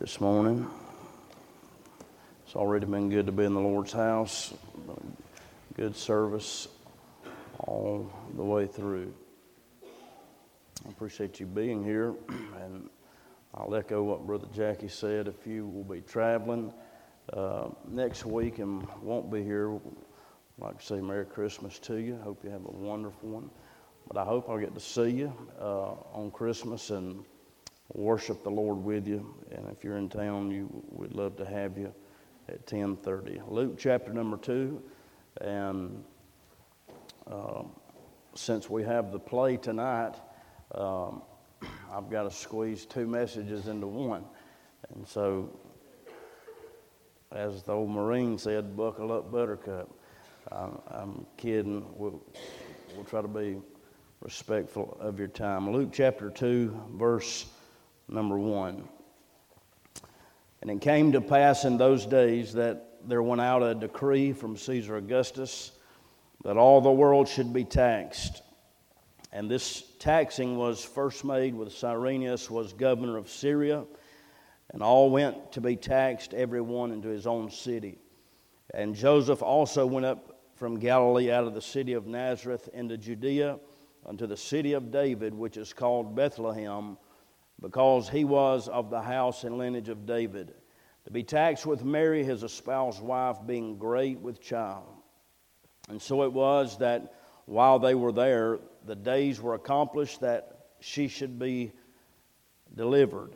this morning. It's already been good to be in the Lord's house. Good service all the way through. I appreciate you being here, and I'll echo what Brother Jackie said. If you will be traveling next week and won't be here, I'd like to say Merry Christmas to you. Hope you have a wonderful one. But I hope I'll get to see you on Christmas and worship the Lord with you. And if you're in town, we'd love to have you at 10:30. Luke chapter number 2. And since we have the play tonight, I've got to squeeze two messages into one. And so, as the old Marine said, buckle up, buttercup. I'm kidding. We'll try to be respectful of your time. Luke chapter 2, verse number 1. And it came to pass in those days that there went out a decree from Caesar Augustus that all the world should be taxed. And this taxing was first made with Cyrenius was governor of Syria, and all went to be taxed, every one into his own city. And Joseph also went up from Galilee out of the city of Nazareth into Judea unto the city of David, which is called Bethlehem, because he was of the house and lineage of David, to be taxed with Mary, his espoused wife, being great with child. And so it was that while they were there, the days were accomplished that she should be delivered.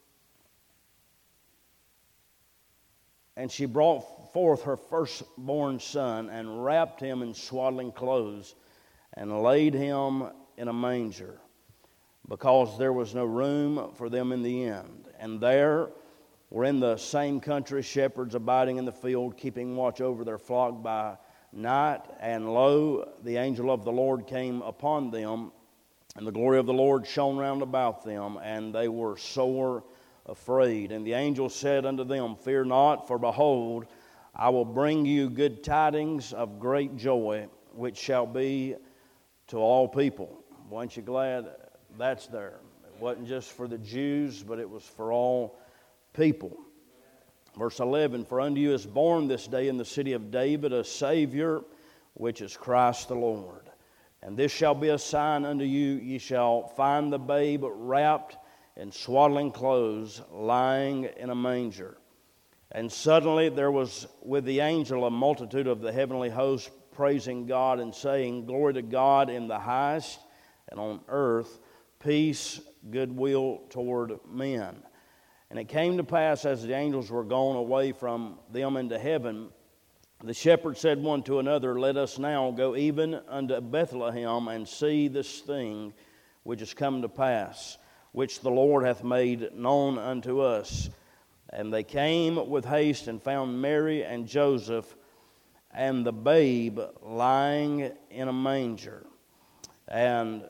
And she brought forth her firstborn son and wrapped him in swaddling clothes and laid him in a manger, because there was no room for them in the inn. And there were in the same country shepherds abiding in the field, keeping watch over their flock by night. And lo, the angel of the Lord came upon them, and the glory of the Lord shone round about them, and they were sore afraid. And the angel said unto them, Fear not, for behold, I will bring you good tidings of great joy, which shall be to all people. Weren't you glad that's there? It wasn't just for the Jews, but it was for all people. Verse 11, For unto you is born this day in the city of David a Savior, which is Christ the Lord. And this shall be a sign unto you, ye shall find the babe wrapped in swaddling clothes, lying in a manger. And suddenly there was with the angel a multitude of the heavenly host, praising God and saying, Glory to God in the highest, and on earth peace, goodwill toward men. And it came to pass, as the angels were gone away from them into heaven, the shepherds said one to another, Let us now go even unto Bethlehem, and see this thing which is come to pass, which the Lord hath made known unto us. And they came with haste and found Mary and Joseph and the babe lying in a manger. And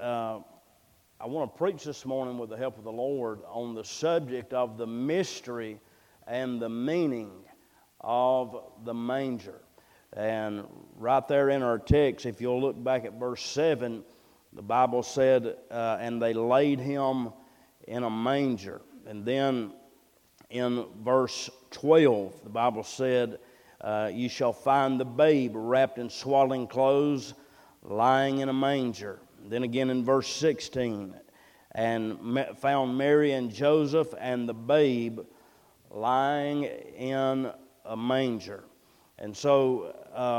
I want to preach this morning with the help of the Lord on the subject of the mystery and the meaning of the manger. And right there in our text, if you'll look back at verse 7, the Bible said, and they laid him in a manger. And then in verse 12, the Bible said, you shall find the babe wrapped in swaddling clothes, lying in a manger. Then again in verse 16, and found Mary and Joseph and the babe lying in a manger. And so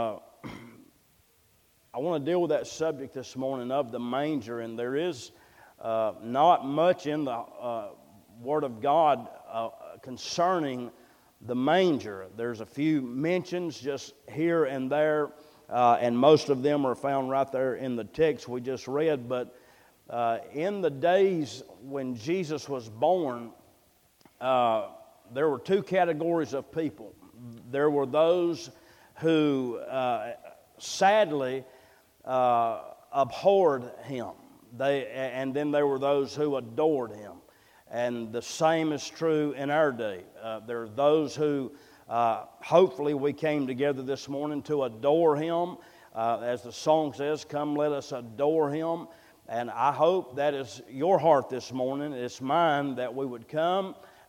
I want to deal with that subject this morning of the manger. And there is not much in the Word of God concerning the manger. There's a few mentions just here and there, and most of them are found right there in the text we just read. But in the days when Jesus was born, there were two categories of people. There were those who sadly abhorred him, and then there were those who adored him. And the same is true in our day. There are those who, hopefully we came together this morning to adore him. As the song says, come let us adore him. And I hope that is your heart this morning. It's mine that we would come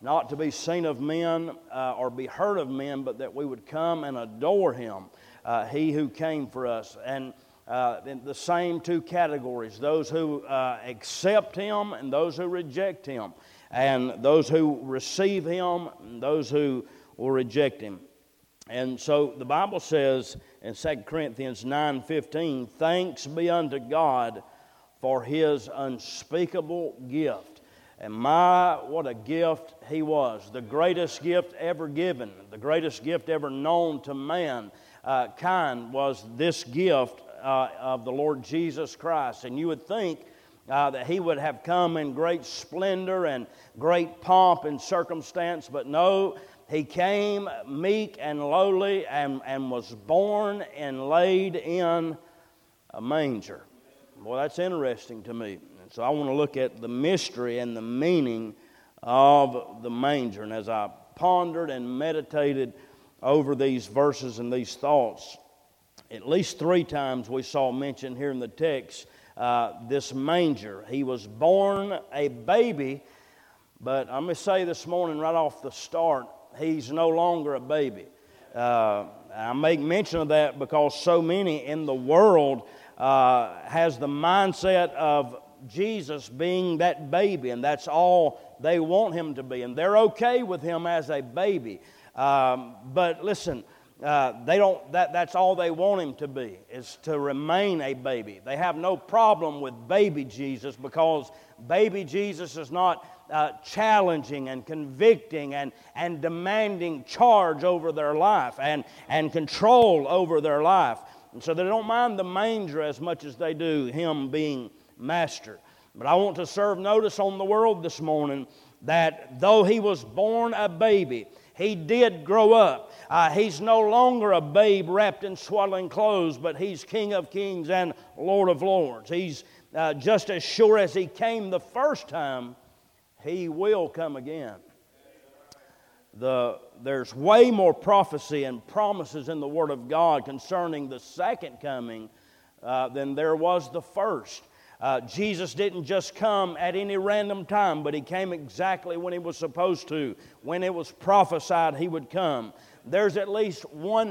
not to be seen of men or be heard of men, but that we would come and adore Him, He who came for us. And in the same two categories, those who accept Him and those who reject Him, and those who receive Him and those who will reject Him. And so the Bible says in 2 Corinthians 9:15, "Thanks be unto God for His unspeakable gift." And what a gift He was. The greatest gift ever given, the greatest gift ever known to mankind was this gift of the Lord Jesus Christ. And you would think that He would have come in great splendor and great pomp and circumstance, but no, He came meek and lowly and was born and laid in a manger. Well, that's interesting to me. And so I want to look at the mystery and the meaning of the manger. And as I pondered and meditated over these verses and these thoughts, at least 3 times we saw mentioned here in the text this manger. He was born a baby, but I'm going to say this morning right off the start, He's no longer a baby. I make mention of that because so many in the world has the mindset of Jesus being that baby, and that's all they want Him to be, and they're okay with Him as a baby. But listen, they don't. That's all they want Him to be, is to remain a baby. They have no problem with baby Jesus because baby Jesus is not challenging and convicting and demanding charge over their life and control over their life. And so they don't mind the manger as much as they do Him being master. But I want to serve notice on the world this morning that though He was born a baby, He did grow up. He's no longer a babe wrapped in swaddling clothes, but He's King of kings and Lord of lords. He's just as sure as He came the first time, He will come again. There's way more prophecy and promises in the Word of God concerning the second coming than there was the first. Jesus didn't just come at any random time, but He came exactly when He was supposed to, when it was prophesied He would come. There's at least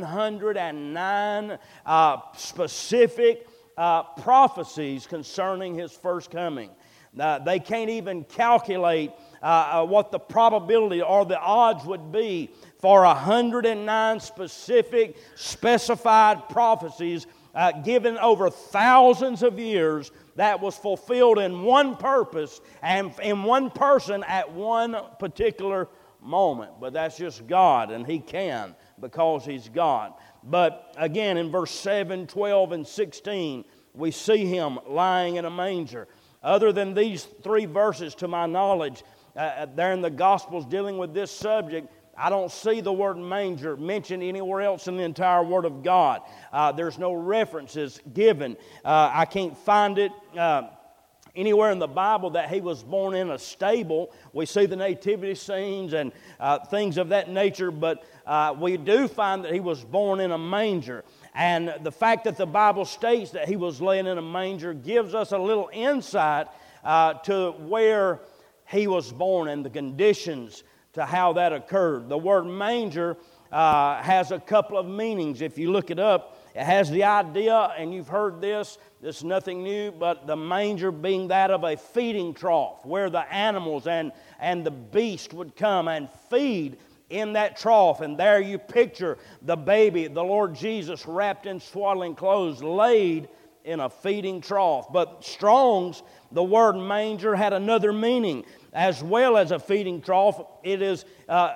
109 specific prophecies concerning His first coming. They can't even calculate what the probability or the odds would be for 109 specific, specified prophecies given over thousands of years that was fulfilled in one purpose and in one person at one particular moment. But that's just God, and He can because He's God. But again, in verse 7, 12, and 16, we see Him lying in a manger. Other than these 3 verses, to my knowledge, there in the Gospels dealing with this subject, I don't see the word manger mentioned anywhere else in the entire Word of God. There's no references given. I can't find it anywhere in the Bible that He was born in a stable. We see the nativity scenes and things of that nature, but we do find that He was born in a manger. And the fact that the Bible states that He was laying in a manger gives us a little insight to where He was born and the conditions to how that occurred. The word manger has a couple of meanings. If you look it up, it has the idea, and you've heard this is nothing new, but the manger being that of a feeding trough where the animals and the beast would come and feed in that trough. And there you picture the baby, the Lord Jesus, wrapped in swaddling clothes, laid in a feeding trough. But Strong's, the word manger had another meaning. As well as a feeding trough, it is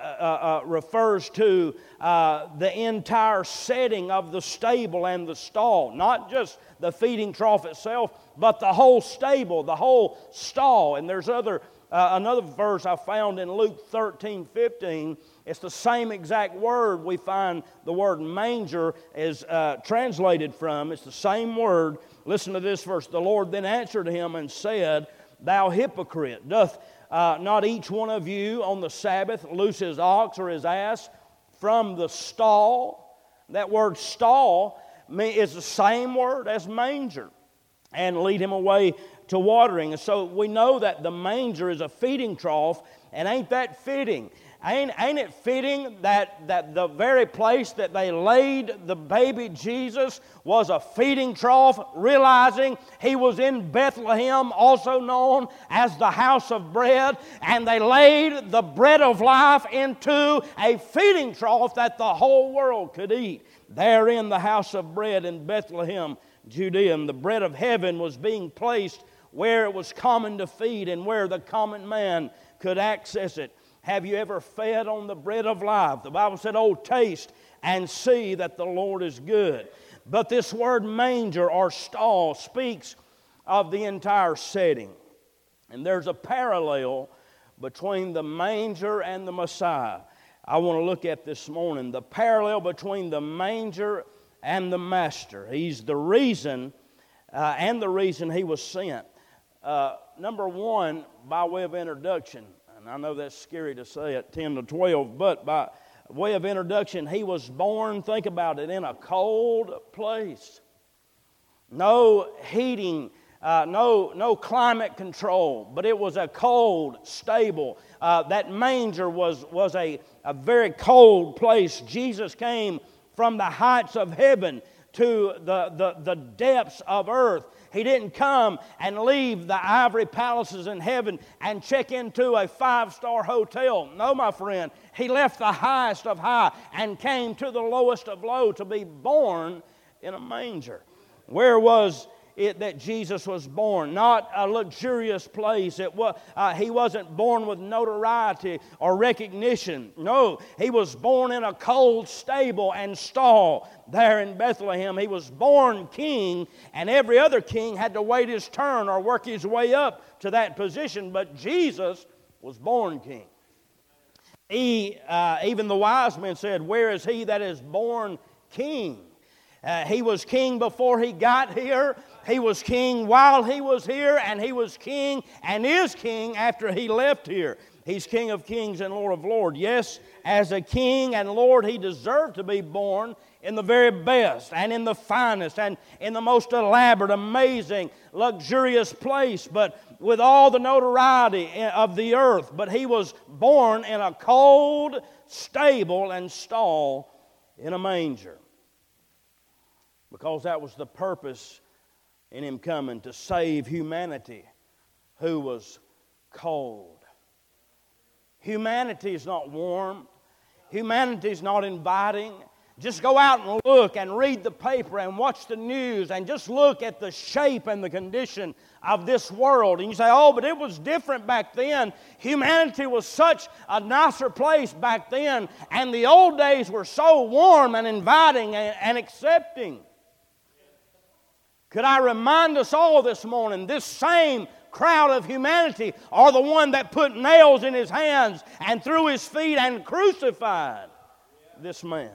refers to the entire setting of the stable and the stall. Not just the feeding trough itself, but the whole stable, the whole stall. And there's another verse I found in Luke 13:15. It's the same exact word we find the word manger is translated from. It's the same word. Listen to this verse. The Lord then answered him and said, "Thou hypocrite, doth not each one of you on the Sabbath loose his ox or his ass from the stall?" That word stall is the same word as manger. "And lead him away to watering. And so we know that the manger is a feeding trough, and ain't that fitting? Ain't it fitting that the very place that they laid the baby Jesus was a feeding trough, realizing He was in Bethlehem, also known as the house of bread, and they laid the bread of life into a feeding trough that the whole world could eat. There in the house of bread in Bethlehem, Judea, and the bread of heaven was being placed where it was common to feed and where the common man could access it. Have you ever fed on the bread of life? The Bible said, "Oh, taste and see that the Lord is good." But this word manger or stall speaks of the entire setting. And there's a parallel between the manger and the Messiah I want to look at this morning. The parallel between the manger and the Master. He's the reason and the reason He was sent. Number one, by way of introduction, and I know that's scary to say at 10 to 12, but by way of introduction, He was born, think about it, in a cold place. No heating, no climate control, but it was a cold, stable. That manger was a very cold place. Jesus came from the heights of heaven to the depths of earth. He didn't come and leave the ivory palaces in heaven and check into a 5-star hotel. No, my friend. He left the highest of high and came to the lowest of low to be born in a manger. Where was it that Jesus was born? Not a luxurious place. He wasn't born with notoriety or recognition. No, He was born in a cold stable and stall there in Bethlehem. He was born king, and every other king had to wait his turn or work his way up to that position. But Jesus was born king. Even the wise men said, "Where is He that is born king?" He was king before He got here. He was king while He was here, and He was king and is king after He left here. He's King of kings and Lord of lords. Yes, as a king and Lord, He deserved to be born in the very best and in the finest and in the most elaborate, amazing, luxurious place, but with all the notoriety of the earth. But He was born in a cold stable and stall in a manger, because that was the purpose in Him coming, to save humanity who was cold. Humanity is not warm. Humanity is not inviting. Just go out and look and read the paper and watch the news and just look at the shape and the condition of this world. And you say, "Oh, but it was different back then. Humanity was such a nicer place back then, and the old days were so warm and inviting and accepting." Could I remind us all this morning, this same crowd of humanity are the one that put nails in His hands and through His feet and crucified this man.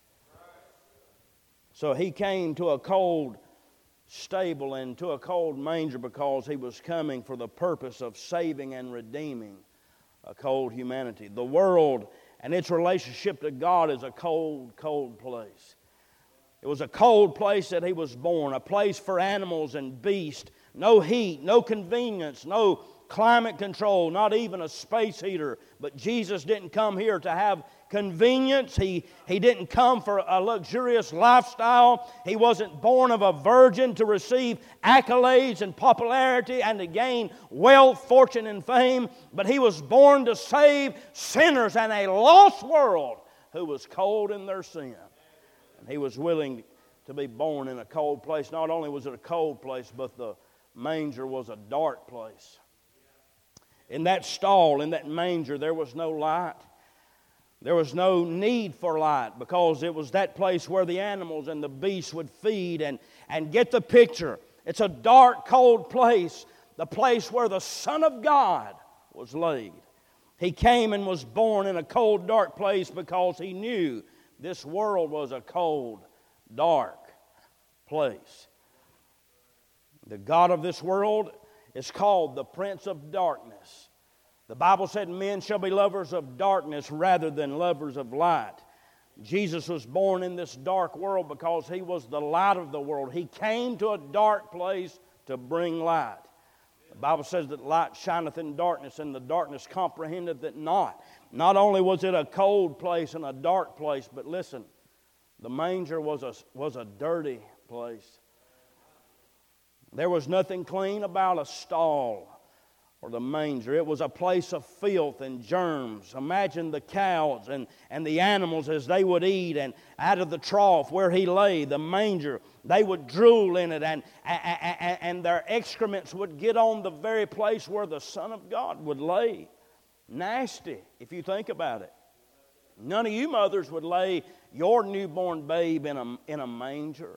So He came to a cold stable and to a cold manger because He was coming for the purpose of saving and redeeming a cold humanity. The world and its relationship to God is a cold, cold place. It was a cold place that He was born, a place for animals and beasts. No heat, no convenience, no climate control, not even a space heater. But Jesus didn't come here to have convenience. He didn't come for a luxurious lifestyle. He wasn't born of a virgin to receive accolades and popularity and to gain wealth, fortune, and fame. But He was born to save sinners and a lost world who was cold in their sin. And He was willing to be born in a cold place. Not only was it a cold place, but the manger was a dark place. In that stall, in that manger, there was no light. There was no need for light, because it was that place where the animals and the beasts would feed. And get the picture. It's a dark, cold place, the place where the Son of God was laid. He came and was born in a cold, dark place because He knew this world was a cold, dark place. The God of this world is called the Prince of Darkness. The Bible said men shall be lovers of darkness rather than lovers of light. Jesus was born in this dark world because He was the light of the world. He came to a dark place to bring light. The Bible says that light shineth in darkness, and the darkness comprehendeth it not. Not only was it a cold place and a dark place, but listen, the manger was a dirty place. There was nothing clean about a stall or the manger. It was a place of filth and germs. Imagine the cows and the animals as they would eat, and out of the trough where he lay, the manger, they would drool in it, and their excrements would get on the very place where the Son of God would lay. Nasty, if you think about it. None of you mothers would lay your newborn babe in a manger.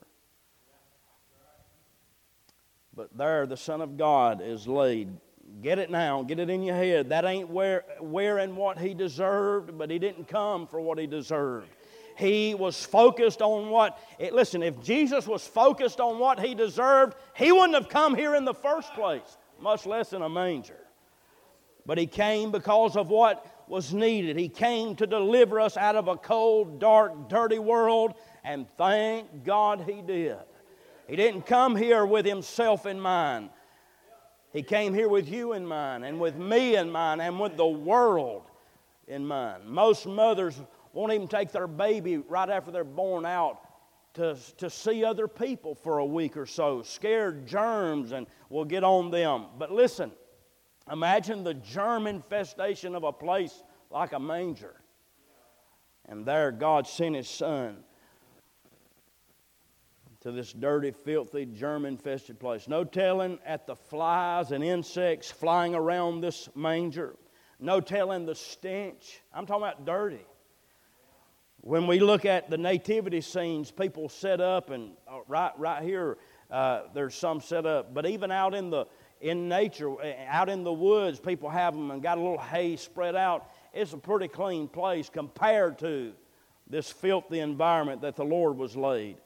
But there the Son of God is laid. Get it now. Get it in your head. That ain't wearing what he deserved, but he didn't come for what he deserved. He was focused on what... Listen, if Jesus was focused on what he deserved, he wouldn't have come here in the first place, much less in a manger. But he came because of what was needed. He came to deliver us out of a cold, dark, dirty world, and thank God he did. He didn't come here with himself in mind. He came here with you in mind, and with me in mind, and with the world in mind. Most mothers won't even take their baby right after they're born out to see other people for a week or so, scared germs and will get on them. But listen, imagine the germ infestation of a place like a manger. And there God sent His Son to this dirty, filthy, germ-infested place. No telling at the flies and insects flying around this manger. No telling the stench. I'm talking about dirty. When we look at the nativity scenes, people set up, and right here, there's some set up. But even out in nature, out in the woods, people have them and got a little hay spread out. It's a pretty clean place compared to this filthy environment that the Lord was laid.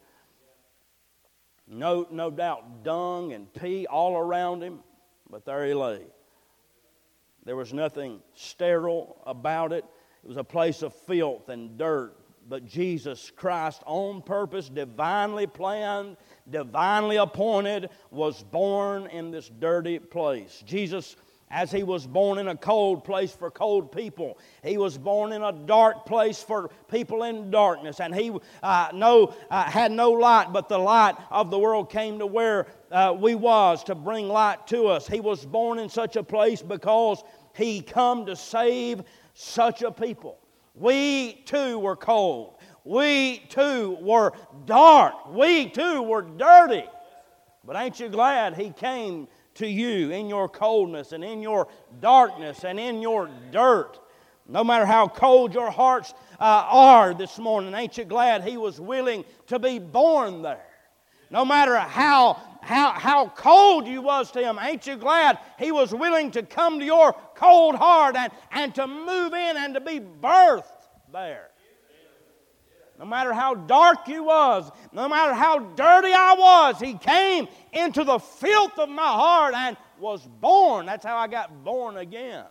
No doubt dung and pee all around him, but there he lay. There was nothing sterile about it. It was a place of filth and dirt. But Jesus Christ, on purpose, divinely planned, divinely appointed, was born in this dirty place. Jesus, as He was born in a cold place for cold people, He was born in a dark place for people in darkness. And He had no light, but the light of the world came to where we was to bring light to us. He was born in such a place because He come to save such a people. We too were cold. We too were dark. We too were dirty. But ain't you glad He came to you in your coldness and in your darkness and in your dirt? No matter how cold your hearts are this morning, ain't you glad He was willing to be born there? No matter how cold you was to Him, ain't you glad He was willing to come to your cold heart and to move in and to be birthed there? No matter how dark you was, no matter how dirty I was, He came into the filth of my heart and was born. That's how I got born again.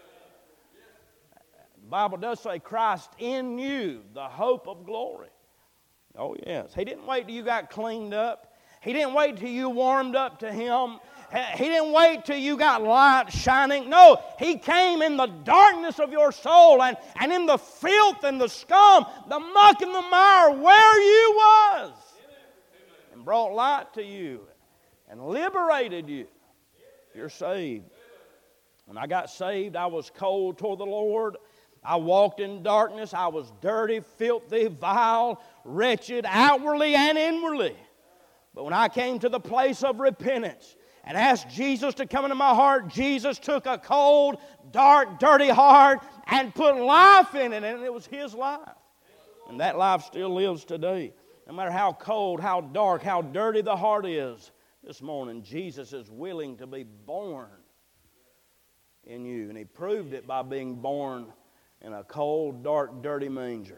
The Bible does say, Christ in you, the hope of glory. Oh, yes. He didn't wait till you got cleaned up. He didn't wait till you warmed up to Him. He didn't wait till you got light shining. No, He came in the darkness of your soul and in the filth and the scum, the muck and the mire where you was, and brought light to you and liberated you. You're saved. When I got saved, I was cold toward the Lord. I walked in darkness. I was dirty, filthy, vile, wretched, outwardly and inwardly. But when I came to the place of repentance and asked Jesus to come into my heart, Jesus took a cold, dark, dirty heart and put life in it, and it was His life. And that life still lives today. No matter how cold, how dark, how dirty the heart is, this morning Jesus is willing to be born in you. And He proved it by being born in a cold, dark, dirty manger.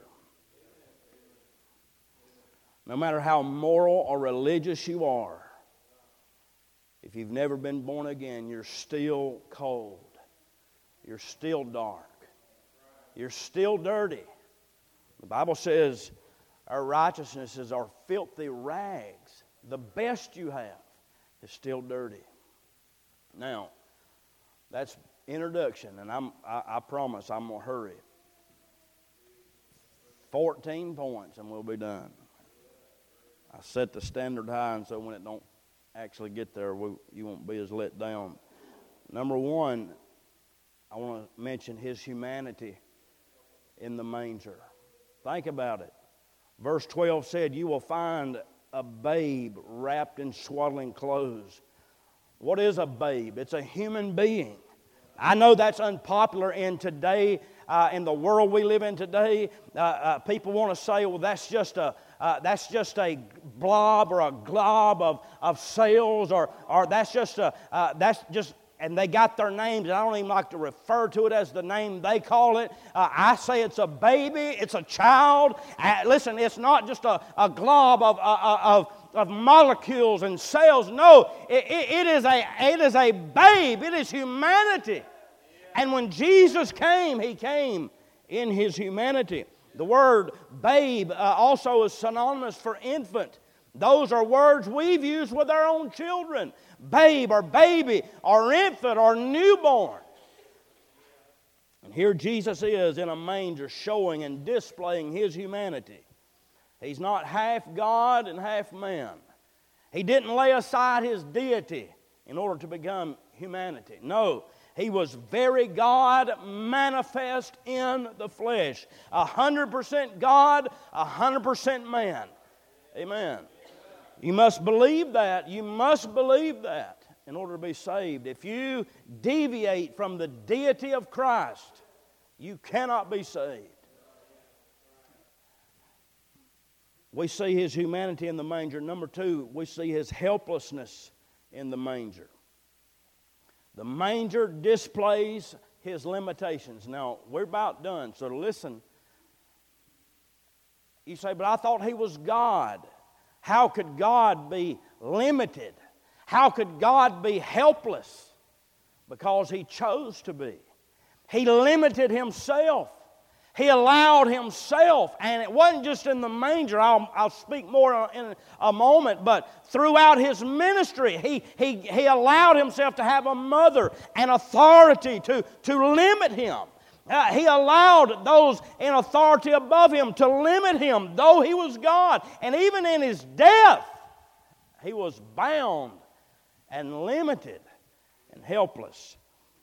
No matter how moral or religious you are, if you've never been born again, you're still cold. You're still dark. You're still dirty. The Bible says our righteousness is our filthy rags. The best you have is still dirty. Now, that's introduction, and I promise I'm going to hurry. 14 points, and we'll be done. I set the standard high, and so when it don't actually get there, you won't be as let down. Number one, I want to mention His humanity in the manger. Think about it. Verse 12 said, you will find a babe wrapped in swaddling clothes. What is a babe? It's a human being. I know that's unpopular in today, in the world we live in today. People want to say, well, that's just a blob or a glob of cells, or that's just and they got their names, and I don't even like to refer to it as the name they call it. I say it's a baby, it's a child. Listen, it's not just a glob of molecules and cells. No, it is a babe. It is humanity. And when Jesus came, He came in His humanity. The word babe also is synonymous for infant. Those are words we've used with our own children. Babe or baby or infant or newborn. And here Jesus is in a manger showing and displaying His humanity. He's not half God and half man. He didn't lay aside His deity in order to become humanity. No, He was very God manifest in the flesh. 100% God, 100% man. Amen. You must believe that. You must believe that in order to be saved. If you deviate from the deity of Christ, you cannot be saved. We see His humanity in the manger. Number two, we see His helplessness in the manger. The manger displays His limitations. Now, we're about done, so listen. You say, but I thought He was God. How could God be limited? How could God be helpless? Because He chose to be. He limited Himself. He allowed Himself, and it wasn't just in the manger. I'll speak more in a moment, but throughout His ministry, He allowed Himself to have a mother and authority to limit Him. He allowed those in authority above Him to limit Him, though He was God. And even in His death, He was bound and limited and helpless.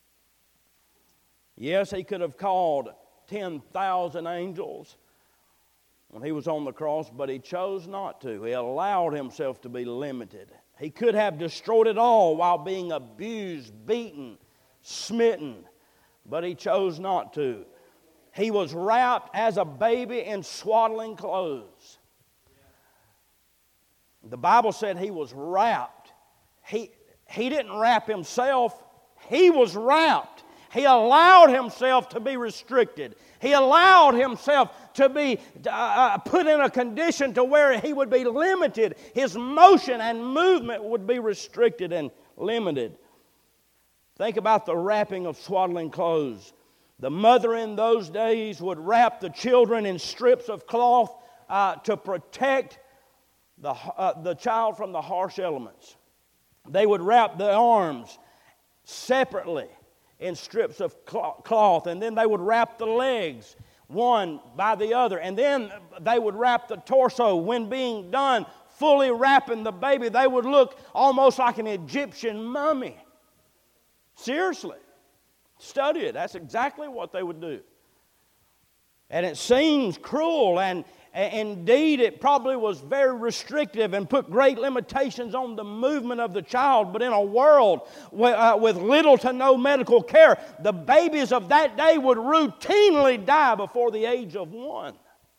Yes, He could have called 10,000 angels when He was on the cross, but He chose not to. He allowed Himself to be limited. He could have destroyed it all while being abused, beaten, smitten, but He chose not to. He was wrapped as a baby in swaddling clothes. The Bible said He was wrapped. He didn't wrap Himself. He was wrapped. He allowed Himself to be restricted. He allowed Himself to be put in a condition to where He would be limited. His motion and movement would be restricted and limited. Think about the wrapping of swaddling clothes. The mother in those days would wrap the children in strips of cloth to protect the child from the harsh elements. They would wrap the arms separately in strips of cloth, and then they would wrap the legs one by the other, and then they would wrap the torso. When being done, fully wrapping the baby, they would look almost like an Egyptian mummy. Seriously. Study it. That's exactly what they would do. And it seems cruel, and indeed it probably was very restrictive and put great limitations on the movement of the child. But in a world with little to no medical care, the babies of that day would routinely die before the age of 1.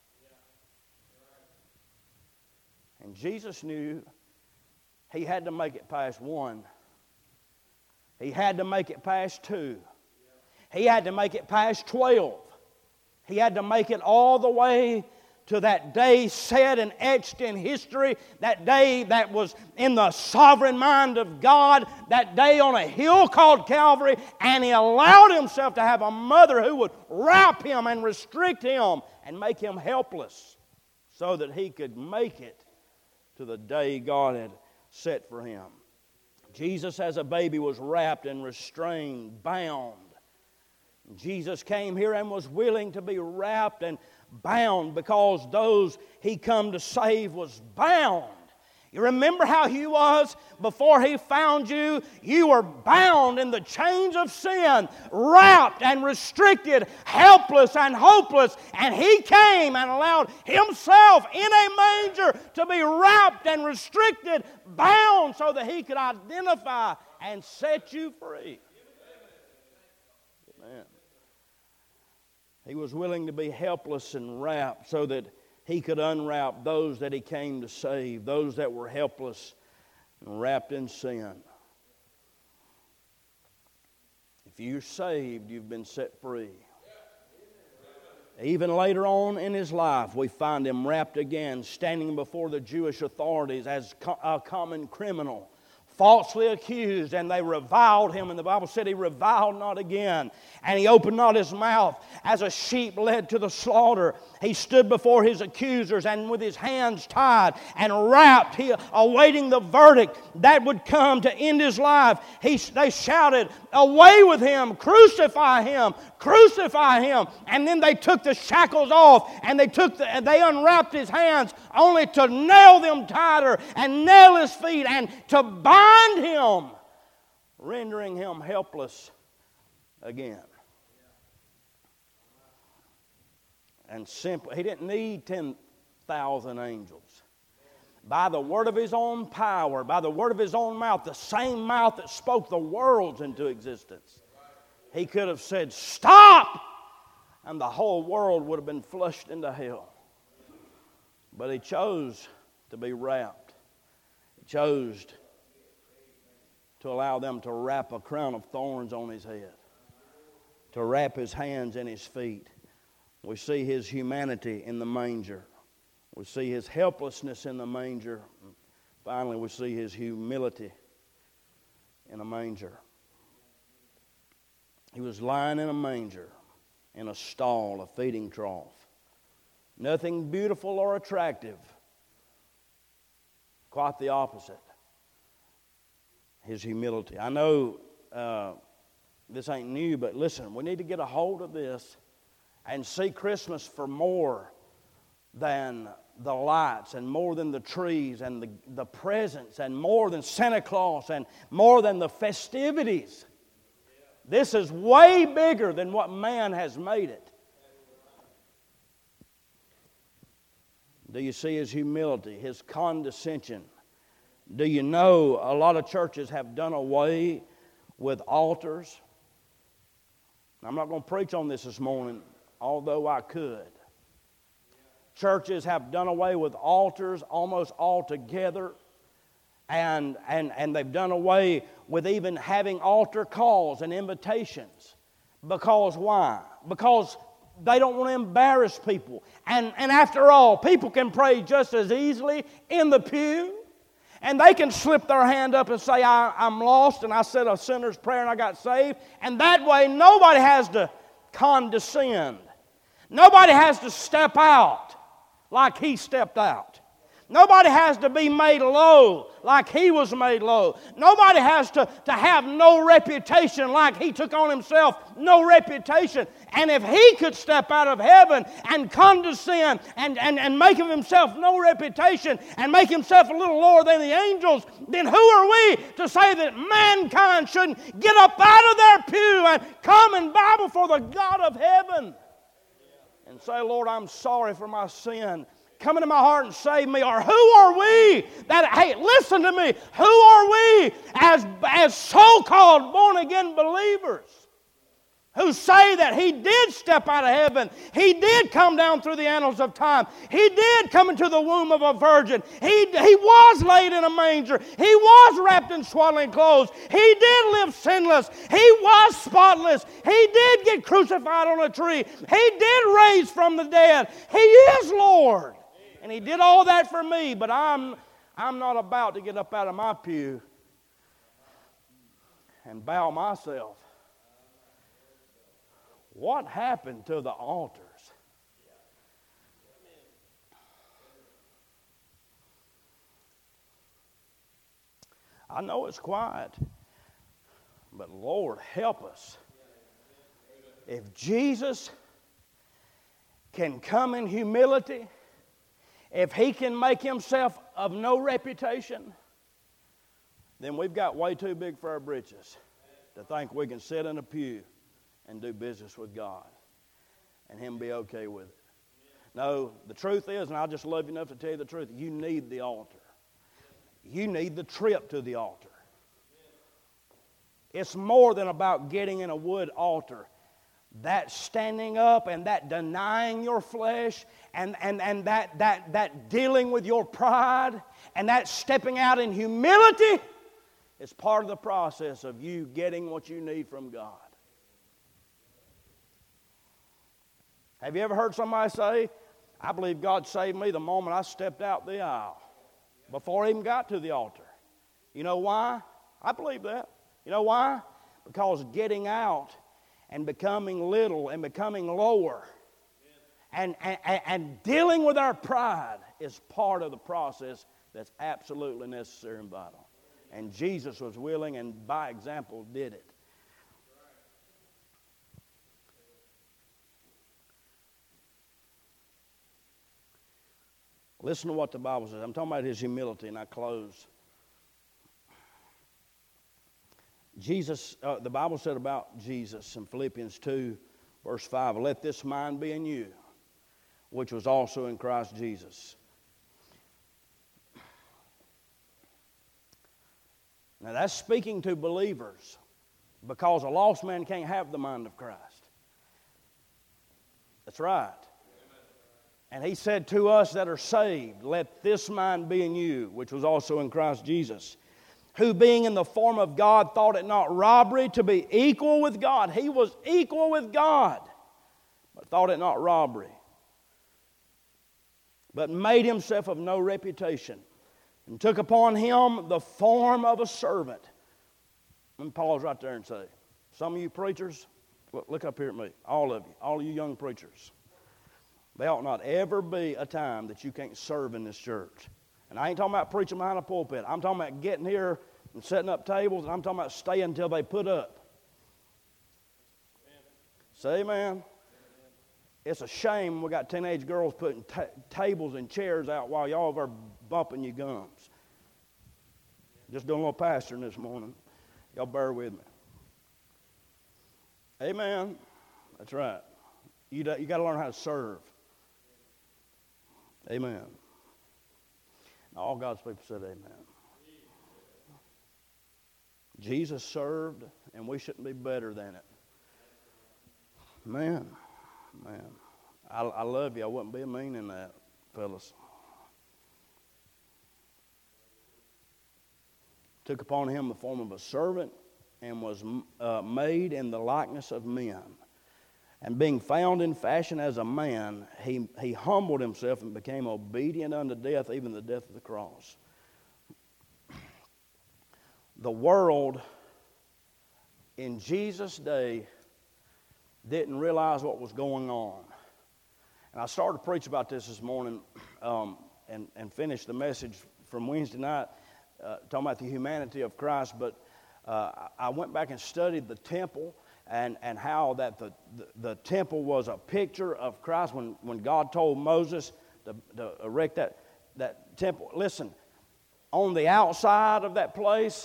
And Jesus knew He had to make it past 1. He had to make it past 2. He had to make it past 12. He had to make it all the way to that day set and etched in history, that day that was in the sovereign mind of God, that day on a hill called Calvary, and He allowed Himself to have a mother who would wrap Him and restrict Him and make Him helpless so that He could make it to the day God had set for Him. Jesus as a baby was wrapped and restrained, bound. Jesus came here and was willing to be wrapped and bound because those He come to save was bound. You remember how He was before He found you? You were bound in the chains of sin, wrapped and restricted, helpless and hopeless. And He came and allowed Himself in a manger to be wrapped and restricted, bound, so that He could identify and set you free. Amen. He was willing to be helpless and wrapped so that He could unwrap those that He came to save, those that were helpless and wrapped in sin. If you're saved, you've been set free. Even later on in His life, we find Him wrapped again, standing before the Jewish authorities as a common criminal, falsely accused, and they reviled Him, and the Bible said He reviled not again, and He opened not His mouth. As a sheep led to the slaughter, He stood before His accusers, and with His hands tied and wrapped, awaiting the verdict that would come to end His life. They shouted, "Away with Him! Crucify Him! Crucify Him!" And then they took the shackles off, and they unwrapped His hands, only to nail them tighter and nail His feet and to bind Him, rendering Him helpless again. And simply, He didn't need 10,000 angels. By the word of His own power, by the word of His own mouth, the same mouth that spoke the worlds into existence, He could have said, "Stop!" and the whole world would have been flushed into hell. But He chose to be wrapped. He chose to allow them to wrap a crown of thorns on His head, to wrap His hands and His feet. We see His humanity in the manger. We see His helplessness in the manger. Finally, we see His humility in a manger. He was lying in a manger, in a stall, a feeding trough. Nothing beautiful or attractive. Quite the opposite. His humility. I know this ain't new, but listen, we need to get a hold of this and see Christmas for more than the lights and more than the trees and the presents and more than Santa Claus and more than the festivities. This is way bigger than what man has made it. Do you see His humility, His condescension? Do you know a lot of churches have done away with altars? I'm not going to preach on this morning, although I could. Churches have done away with altars almost altogether. And they've done away with even having altar calls and invitations. Because why? Because they don't want to embarrass people. And after all, people can pray just as easily in the pew. And they can slip their hand up and say, I'm lost, and I said a sinner's prayer and I got saved. And that way, nobody has to condescend. Nobody has to step out like He stepped out. Nobody has to be made low like He was made low. Nobody has to have no reputation like He took on Himself no reputation. And if He could step out of heaven and condescend and make of Himself no reputation and make Himself a little lower than the angels, then who are we to say that mankind shouldn't get up out of their pew and come and bow before the God of heaven and say, "Lord, I'm sorry for my sin. Come into my heart and save me." Or who are we that, hey, listen to me, who are we as so-called born-again believers who say that He did step out of heaven, He did come down through the annals of time, He did come into the womb of a virgin, He was laid in a manger, He was wrapped in swaddling clothes, He did live sinless, He was spotless, He did get crucified on a tree, He did raise from the dead, He is Lord. And He did all that for me, but I'm not about to get up out of my pew and bow myself. What happened to the altars? I know it's quiet, but Lord, help us. If Jesus can come in humility, if He can make Himself of no reputation, then we've got way too big for our britches to think we can sit in a pew and do business with God and Him be okay with it. No, the truth is, and I just love you enough to tell you the truth, you need the altar. You need the trip to the altar. It's more than about getting in a wood altar. That standing up and that denying your flesh and that dealing with your pride and that stepping out in humility is part of the process of you getting what you need from God. Have you ever heard somebody say, I believe God saved me the moment I stepped out the aisle, before I even got to the altar? You know why? I believe that. You know why? Because getting out and becoming little and becoming lower and dealing with our pride is part of the process that's absolutely necessary and vital. And Jesus was willing and by example did it. Listen to what the Bible says. I'm talking about His humility, and I close. Jesus, the Bible said about Jesus in Philippians 2, verse 5, let this mind be in you, which was also in Christ Jesus. Now that's speaking to believers, because a lost man can't have the mind of Christ. That's right. And He said to us that are saved, let this mind be in you, which was also in Christ Jesus, who being in the form of God thought it not robbery to be equal with God. He was equal with God, but thought it not robbery. But made Himself of no reputation, and took upon Him the form of a servant. Let me pause right there and say, some of you preachers, look up here at me, all of you young preachers. There ought not ever be a time that you can't serve in this church. And I ain't talking about preaching behind a pulpit. I'm talking about getting here and setting up tables, and I'm talking about staying until they put up. Amen. Say amen. It's a shame we got teenage girls putting tables and chairs out while y'all are bumping your gums. Just doing a little pastoring this morning. Y'all bear with me. Amen. That's right. You got to learn how to serve. Amen. All God's people said amen. Jesus served, and we shouldn't be better than it. Man. I love you. I wouldn't be mean in that, fellas. Took upon Him the form of a servant and was made in the likeness of men. And being found in fashion as a man, he humbled Himself and became obedient unto death, even the death of the cross. The world in Jesus' day didn't realize what was going on. And I started to preach about this morning and finish the message from Wednesday night talking about the humanity of Christ. But I went back and studied the temple and how that the temple was a picture of Christ. When God told Moses to erect that temple, listen, on the outside of that place,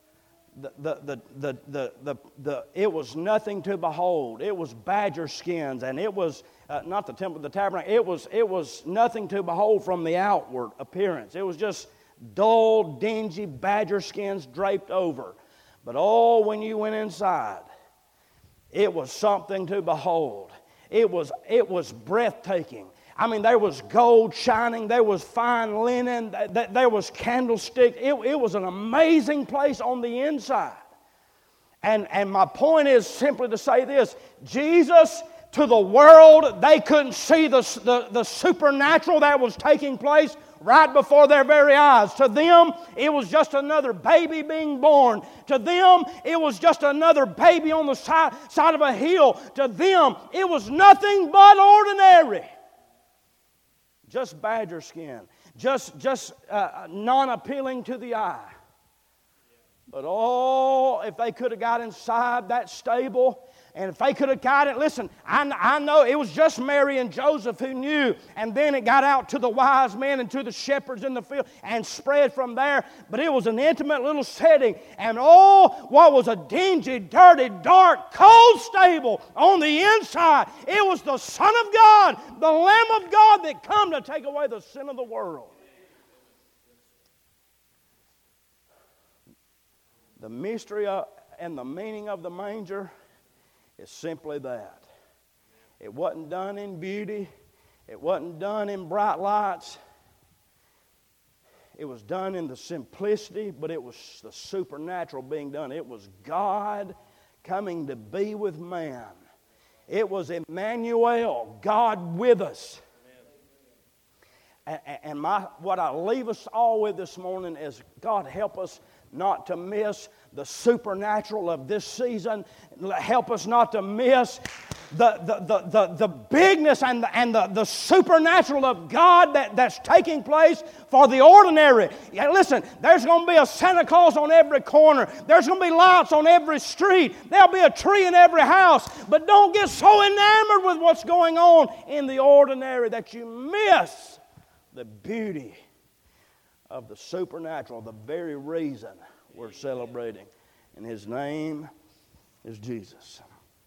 it was nothing to behold. It was badger skins, and it was not the temple, the tabernacle. It was nothing to behold from the outward appearance. It was just dull, dingy badger skins draped over. But when you went inside, it was something to behold. It was breathtaking. I mean, there was gold shining. There was fine linen. There was candlestick. It was an amazing place on the inside. And my point is simply to say this. Jesus, to the world, they couldn't see the supernatural that was taking place right before their very eyes. To them, it was just another baby being born. To them, it was just another baby on the side of a hill. To them, it was nothing but ordinary. Just badger skin. Just non-appealing to the eye. But oh, if they could have got inside that stable, and if they could have got it, listen, I know it was just Mary and Joseph who knew, and then it got out to the wise men and to the shepherds in the field and spread from there. But it was an intimate little setting, and oh, what was a dingy, dirty, dark, cold stable on the inside. It was the Son of God, the Lamb of God that come to take away the sin of the world. The mystery and the meaning of the manger is simply that. It wasn't done in beauty. It wasn't done in bright lights. It was done in the simplicity, but it was the supernatural being done. It was God coming to be with man. It was Emmanuel, God with us. And what I leave us all with this morning is, God, help us not to miss the supernatural of this season. Help us not to miss the bigness and the supernatural of God that's taking place for the ordinary. Yeah, listen, there's going to be a Santa Claus on every corner. There's going to be lights on every street. There'll be a tree in every house. But don't get so enamored with what's going on in the ordinary that you miss the beauty of the supernatural, the very reason we're celebrating. And His name is Jesus.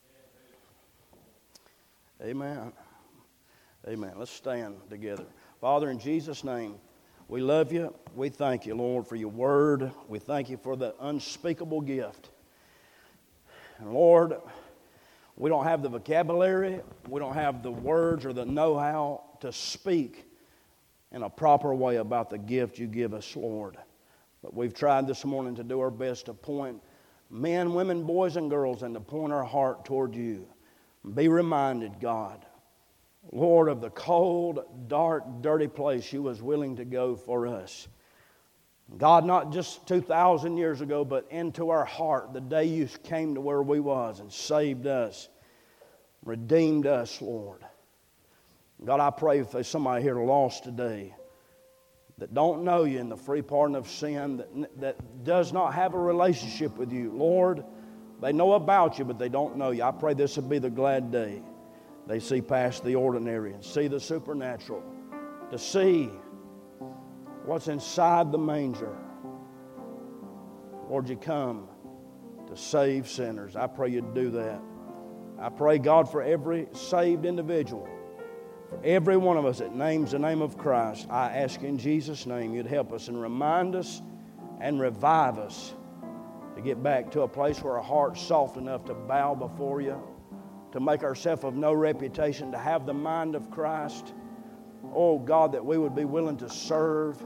Amen. Amen. Let's stand together. Father, in Jesus' name, we love You. We thank You, Lord, for Your word. We thank You for the unspeakable gift. And Lord, we don't have the vocabulary, we don't have the words or the know-how to speak in a proper way about the gift You give us, Lord. But we've tried this morning to do our best to point men, women, boys, and girls and to point our heart toward You. Be reminded, God, Lord, of the cold, dark, dirty place You was willing to go for us. God, not just 2,000 years ago, but into our heart the day You came to where we was and saved us, redeemed us, Lord. God, I pray if there's somebody here lost today that don't know You in the free pardon of sin, that does not have a relationship with You, Lord, they know about You, but they don't know You. I pray this will be the glad day they see past the ordinary and see the supernatural, to see what's inside the manger. Lord, You come to save sinners. I pray You'd do that. I pray, God, for every saved individual, for every one of us that names the name of Christ, I ask in Jesus' name You'd help us and remind us and revive us to get back to a place where our heart's soft enough to bow before You, to make ourselves of no reputation, to have the mind of Christ. Oh, God, that we would be willing to serve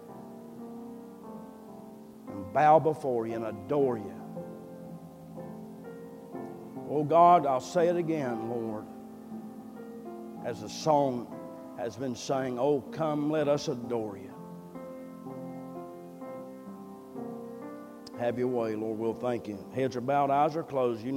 and bow before You and adore You. Oh, God, I'll say it again, Lord, as the song has been saying, oh, come, let us adore You. Have Your way, Lord. We'll thank You. Heads are bowed, eyes are closed. You